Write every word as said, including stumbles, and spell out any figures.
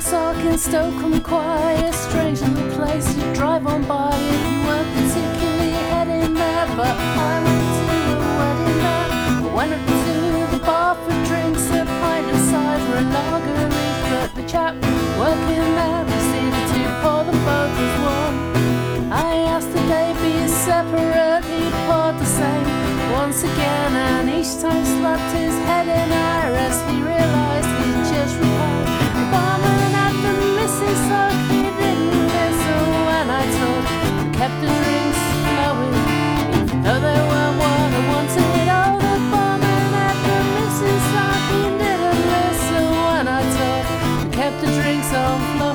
Woodstock in Stoke-on-Quire, strange little place you drive on by if you weren't particularly heading there. But I went to a wedding there. I went up to the bar for drinks, a pint of cider and lager each. But the chap working there proceeded to pour them both as one. I asked if they be separate, he poured the same once again, and each time slapped his head in air as he realised he'd just replied. The barman had the missing sock, he didn't listen when I talked. He kept the drinks flowing, even though they weren't what I wanted. Oh, the barman had the missing sock, he didn't listen when I talked. He kept the drinks on flowing.